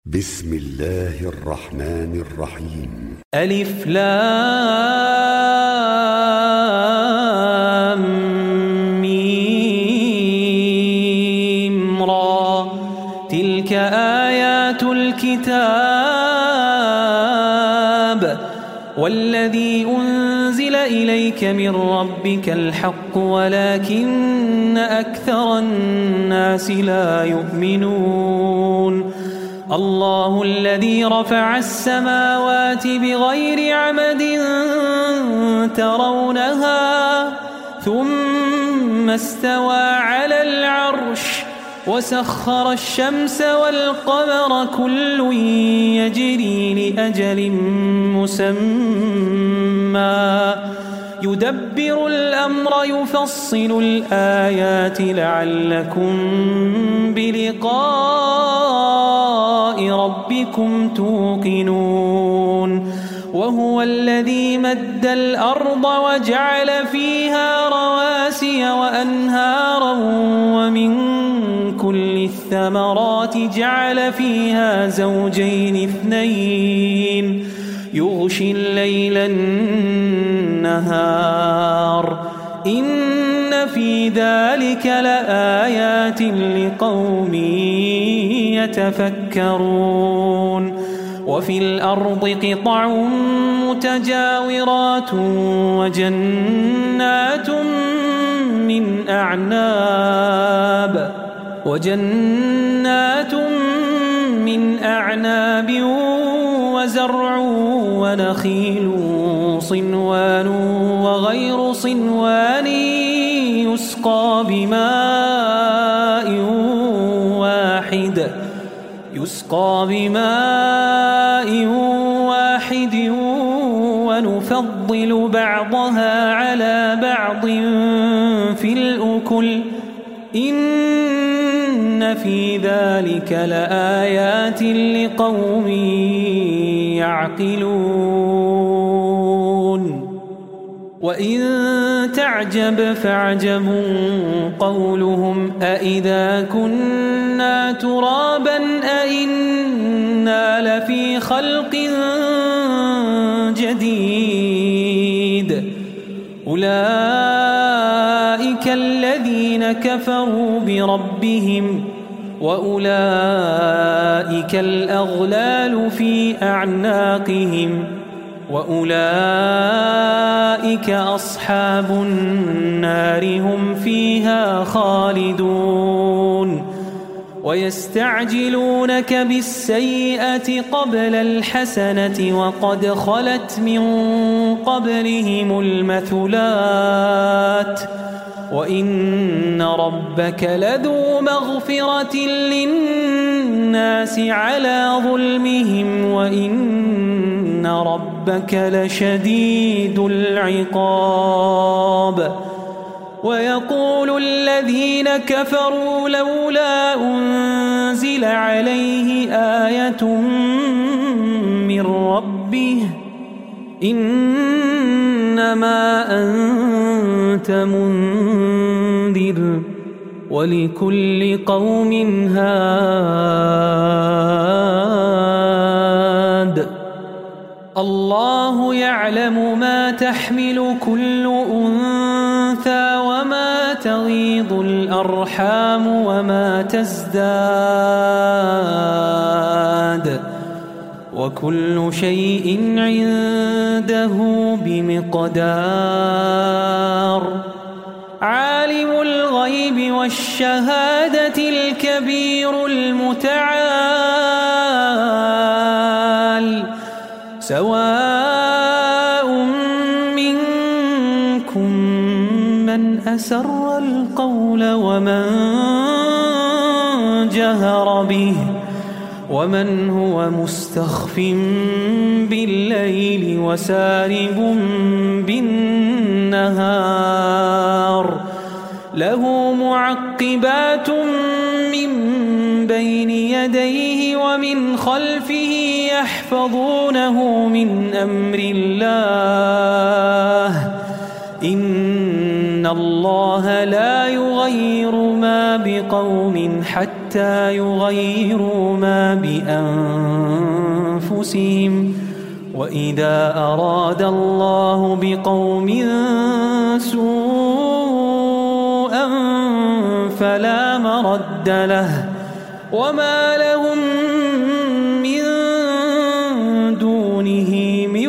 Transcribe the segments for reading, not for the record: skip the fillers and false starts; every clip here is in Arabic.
بسم الله الرحمن الرحيم. ألف لام ميم را تلك آيات الكتاب والذي أنزل إليك من ربك الحق ولكن أكثر الناس لا يؤمنون. الله الذي رفع السماوات بغير عمد ترونها ثم استوى على العرش وسخر الشمس والقمر كل يجري لأجل مسمى يدبر الأمر يفصل الآيات لعلكم بلقاء ربكم توقنون. وهو الذي مد الأرض وجعل فيها رواسي وأنهارا ومن كل الثمرات جعل فيها زوجين اثنين يغشي الليل النهار إن في ذلك لآيات لقوم يتفكرون. وفي الأرض قطع متجاورات وجنات من أعناب وزرع ونخيل صنوان وغير صنوان يسقى بماء واحد ونفضل بعضها على بعض في الأكل إن في ذلك لآيات لقوم يعقلون. وإن تعجب فعجب قولهم أإذا كنا ترابا أإنا لفي خلق جديد أولئك الذين كفروا بربهم وأولئك الأغلال في أعناقهم وأولئك أصحاب النار هم فيها خالدون. ويستعجلونك بالسيئة قبل الحسنة وقد خلت من قبلهم المثلات وإن ربك لذو مغفرة للناس على ظلمهم وإن ربك لشديد العقاب. ويقول الذين كفروا لولا أنزل عليه آية من ربه إنما أنت منذر ولكل قوم هاد. الله يعلم ما تحمل كل أنثى وما تغيض الأرحام وما تزداد وكل شيء عنده بمقدار. عالم الغيب والشهادة الكبير المتعال سواء منكم من أسر القول ومن جهر به ومن هو مستخف بالليل وسارب بالنهار له معقبات من بين يديه ومن خلفه يحفظونه من أمر الله إن الله لا يغير ما بقوم حتى حتى يغيروا ما بأنفسهم وإذا أراد الله بقوم سوءا فلا مرد له وما لهم من دونه من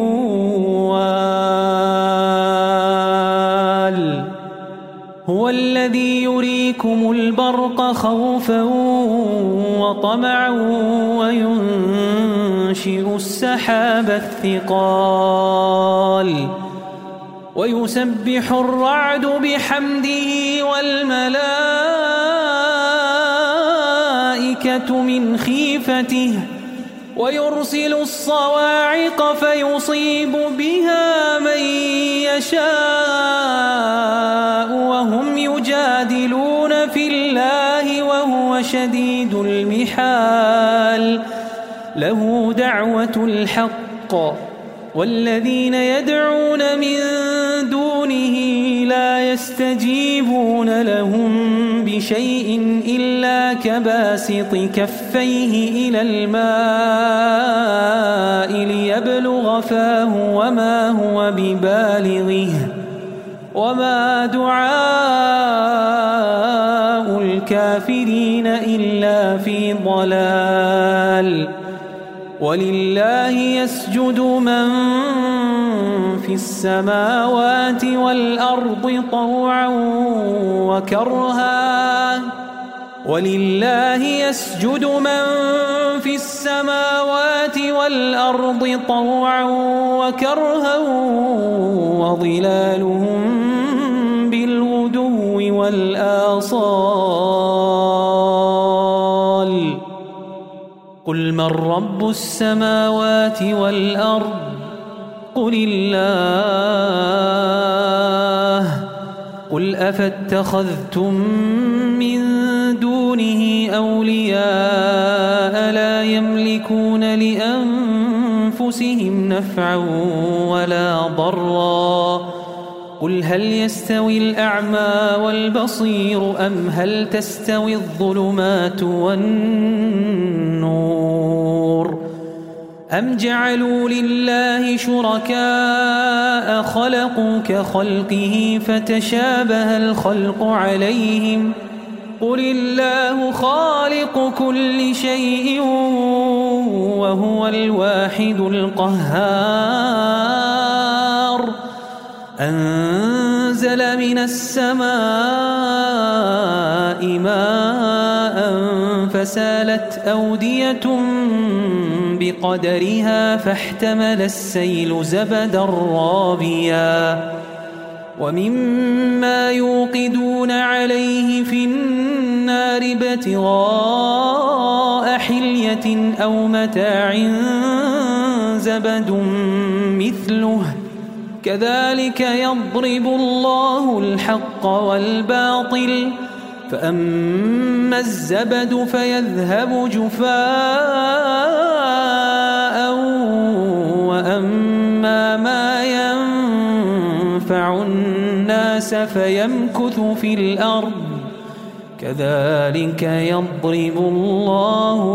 وال هو الذي يريكم البرق خوفا وطمعا وينشئ السحاب الثقال ويسبح الرعد بحمده والملائكة من خيفته ويرسل الصواعق فيصيب بها من يشاء وهم يجادلون في الله وهو شديد المحال له دعوة الحق والذين يدعون من دونه لا يستجيبون لهم بشيء إلا كباسط كفيه إلى الماء ليبلغ فاه وما هو ببالغه وما دعاء الكافرين إلا في ضلال ولله يسجد من في السماوات والأرض طوعا وكرها ولله يسجد من في السماوات والأرض طوعا وكرها وظلالهم بالغدو والآصال قل من رب السماوات والأرض قل الله قل أفاتخذتم من دونه أولياء لا يملكون لأنفسهم نفعا ولا ضرا قل هل يستوي الأعمى والبصير أم هل تستوي الظلمات والنور أم جعلوا لله شركاء خلقوا كخلقه فتشابه الخلق عليهم قل الله خالق كل شيء وهو الواحد القهار أنزل من السماء ماء فسالت أودية بقدرها فاحتمل السيل زبدا رابيا ومما يوقدون عليه في النار ابتغاء حلية أو متاع زبد مثله كذلك يضرب الله الحق والباطل فأما الزبد فيذهب جفاء وأما ما ينفع الناس فيمكث في الأرض كذلك يضرب الله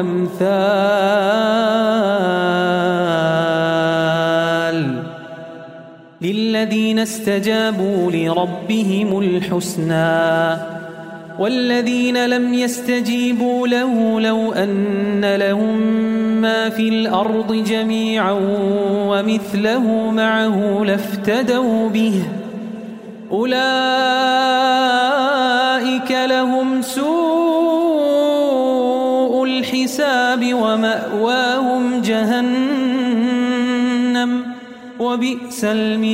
الأمثال للذين استجابوا لربهم الحسنى والذين لم يستجيبوا له لو أن لهم ما في الأرض جميعا ومثله معه لافتدوا به أولئك لهم سوء الحساب ومأواهم جهنم وبئس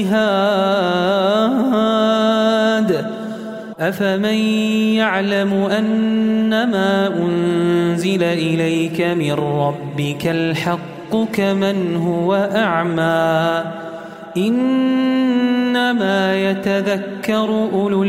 المهاد أفمن يعلم أنما أنزل إليك من ربك الحق كمن هو أعمى إنما يتذكر أولو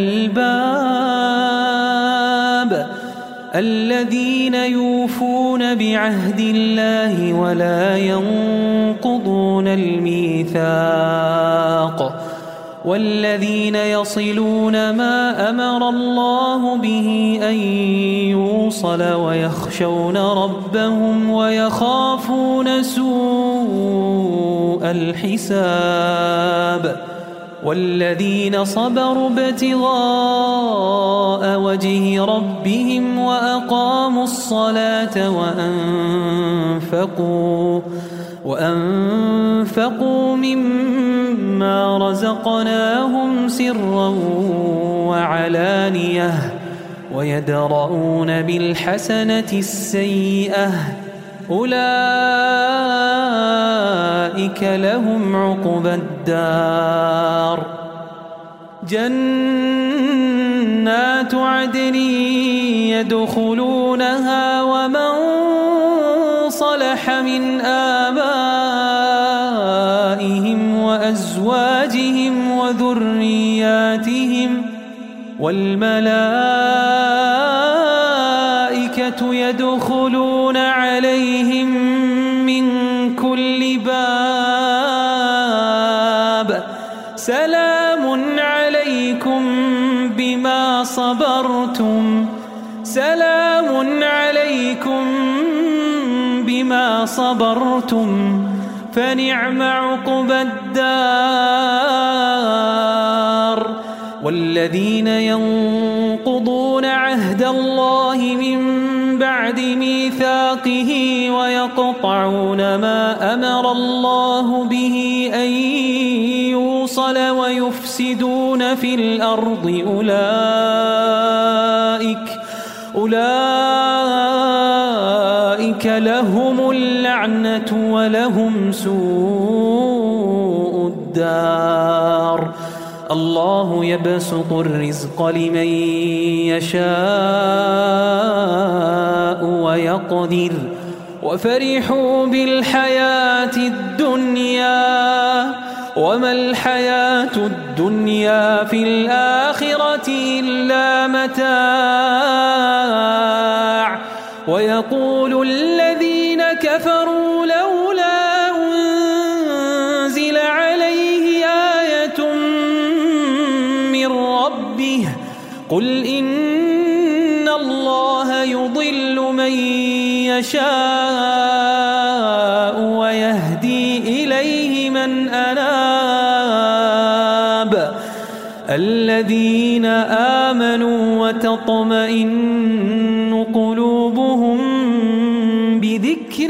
الألباب الذين يوفون بعهد الله ولا ينقضون الميثاق والذين يصلون ما أمر الله به أن يوصل ويخشون ربهم ويخافون سوء الحساب والذين صبروا ابتغاء وجه ربهم وأقاموا الصلاة وأنفقوا مما رزقناهم سرا وعلانية ويدرؤون بالحسنة السيئة أولئك لهم عقبى الدار جنات عدن يدخلونها ومن صلح من آبائهم وأزواجهم وذرياتهم والملائكة يدخلون عليهم من كل باب سلام عليكم بما صبرتم فنعم عقبى الدار والذين ينقضون عهد الله من بعد ميثاقه ويقطعون ما أمر الله به أن يوصل ويفسدون في الأرض أولئك لهم اللعنة ولهم سوء الدار الله يبسط الرزق لمن يشاء ويقدر وفرحوا بالحياة الدنيا وما الحياة الدنيا في الآخرة إلا متاع ويقول الذين كفروا لولا أنزل عليه آية من ربه قل إن الله يضل من يشاء ويهدي إليه من أناب الذين آمنوا وتطمئن قلوبهم بذكر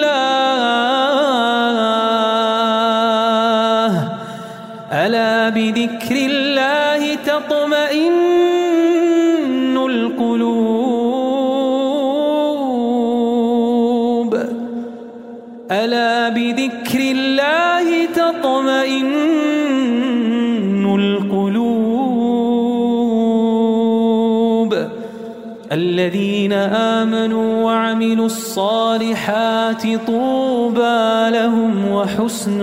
الله ألا بذكر الله تطمئن القلوب ألا بذكر الله تطمئن القلوب الذين آمنوا وعملوا الصالحات طوبى لهم وحسن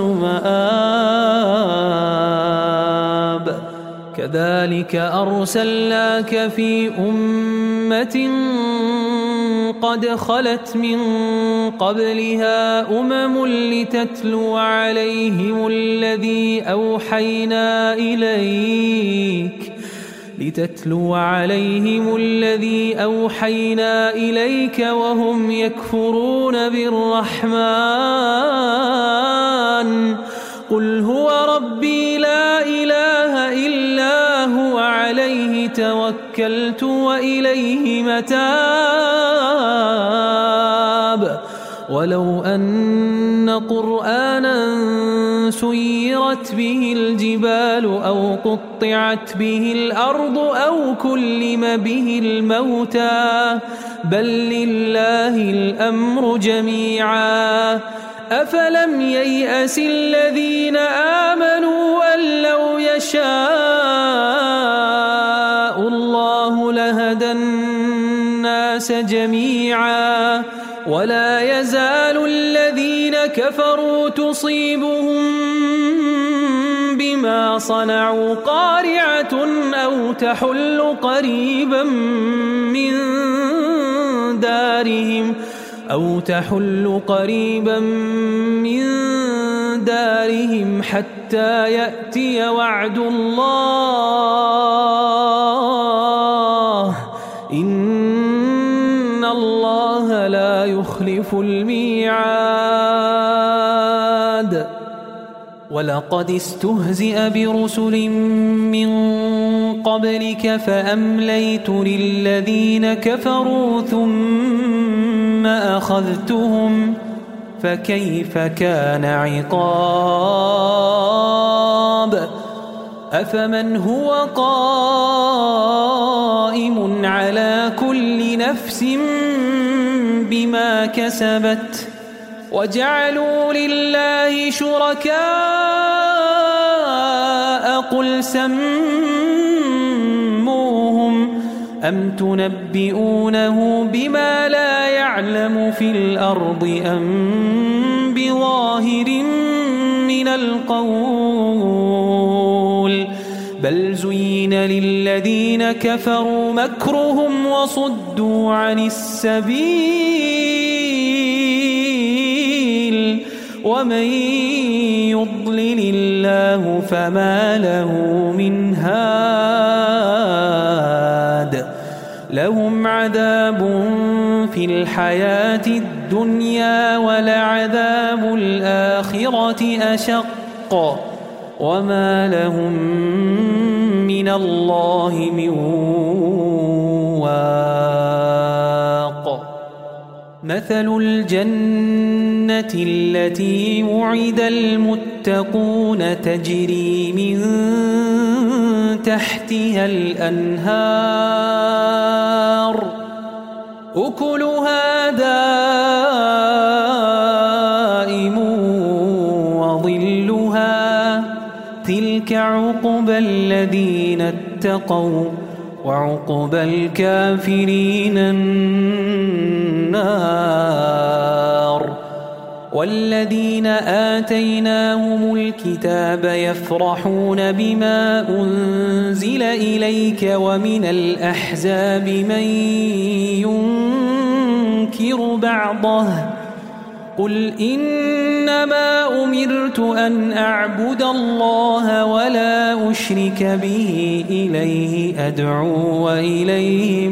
مآب كذلك أرسلناك في أمة قد خلت من قبلها لتتلو عليهم الذي أوحينا إليك وهم يكفرون بالرحمن قل هو ربي لا إله إلا هو عليه توكلت وإليه متاب ولو أن قرآنا سيرت به الجبال أو قطعت به الأرض أو كلم به الموتى بل لله الأمر جميعا أفلم ييأس الذين آمنوا أن لو يشاء الله لهدى الناس جميعا ولا يزال الذين كفروا تصيبهم بما صنعوا قارعة أو تحل قريبا من دارهم حتى حتى يأتي وعد الله إن الله لا يخلف الميعاد ولقد استهزئ برسل من قبلك فأمليت للذين كفروا ثم أخذتهم فكيف كان عقاب أفمن هو قائم على كل نفس بما كسبت وجعلوا لله شركاء قل سموهم أم تنبئونه بما لا يعلم في الأرض أم بظاهر من القول بل زين للذين كفروا مكرهم وصدوا عن السبيل ومن يضلل الله فما له من هاد لهم عذاب في الحياة الدنيا ولعذاب الآخرة أشق وما لهم من الله من واق مثل الجنة التي وعد المتقون تجري من تحتها الأنهار أكلها دائم وظلها تلك عقبى الذين اتقوا وعقبى الكافرين النار والذين آتيناهم الكتاب يفرحون بما أنزل إليك ومن الأحزاب من ينكر بعضه قل إنما أمرت أن أعبد الله ولا أشرك به إليه أدعو وإليه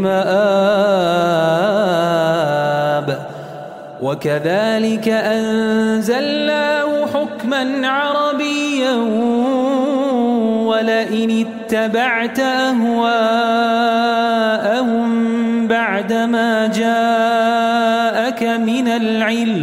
مآب وكذلك أنزلناه حكما عربيا ولئن اتبعت أهواءهم بعدما جاءك من العلم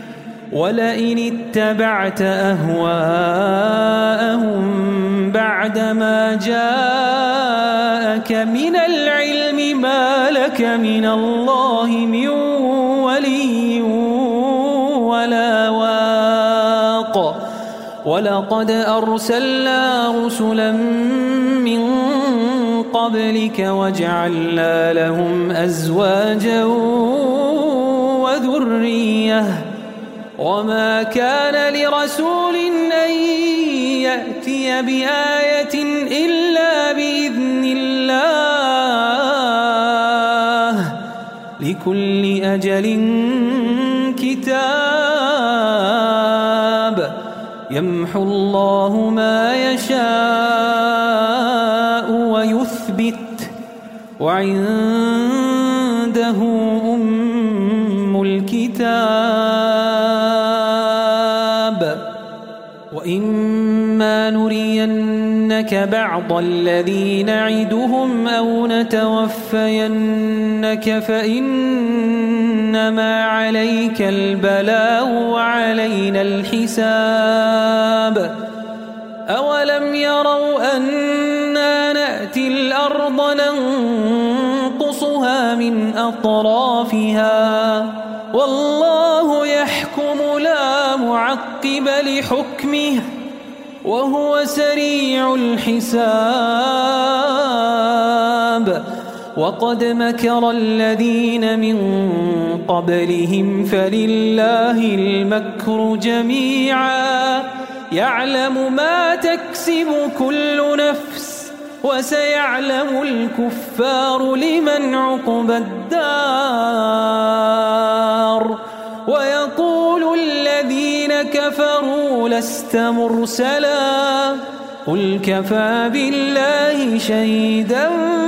ما لك من الله من ولي ولا واق ولقد أرسلنا رسلا من قبلك وجعلنا لهم أزواجا وذرية وما كان لرسول أن يأتي بآية إلا بإذن الله لكل أجل كتاب يمحو الله ما يشاء ويثبت وعنده أم الكتاب وإما نرينك بعض الذي نعدهم أو نتوفينك فإنما عليك البلاغ وعلينا الحساب أولم يروا أنا نأتي الأرض ننقصها من أطرافها والله يحكم لا معقب لحكمه وهو سريع الحساب وقد مكر الذين من قبلهم فلله المكر جميعا يعلم ما تكسب كل نفس وسيعلم الكفار لمن عقبى الدار ويقول الذين كفروا لست مرسلا قل كفى بالله شهيدا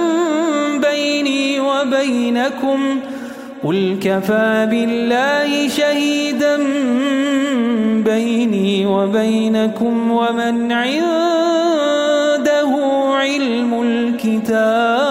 بيني وبينكم ومن عنده علم الكتاب.